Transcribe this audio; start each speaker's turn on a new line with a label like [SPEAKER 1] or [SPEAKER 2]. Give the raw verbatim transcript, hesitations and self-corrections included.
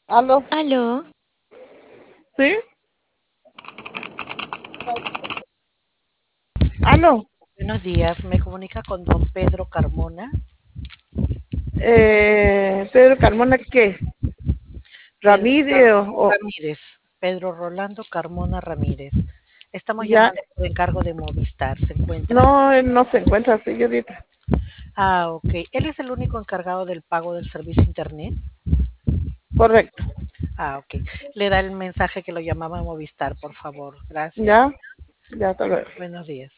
[SPEAKER 1] ¿Aló?
[SPEAKER 2] Aló,
[SPEAKER 1] ¿Sí? ¿Aló?
[SPEAKER 3] Buenos días, me comunica con don Pedro Carmona.
[SPEAKER 1] Eh, Pedro Carmona, ¿qué?
[SPEAKER 3] Pedro
[SPEAKER 1] ¿Ramírez
[SPEAKER 3] Car-
[SPEAKER 1] o, o-
[SPEAKER 3] Ramírez, Pedro Rolando Carmona Ramírez. Estamos
[SPEAKER 1] ya?
[SPEAKER 3] llamando por encargo de Movistar, ¿se encuentra?
[SPEAKER 1] No, él no se encuentra, señorita.
[SPEAKER 3] Ah, ok. ¿Él es el único encargado del pago del servicio Internet?
[SPEAKER 1] Correcto.
[SPEAKER 3] Ah, ok. Le da el mensaje que lo llamaba Movistar, por favor. Gracias.
[SPEAKER 1] Ya, ya, hasta luego.
[SPEAKER 3] Buenos días.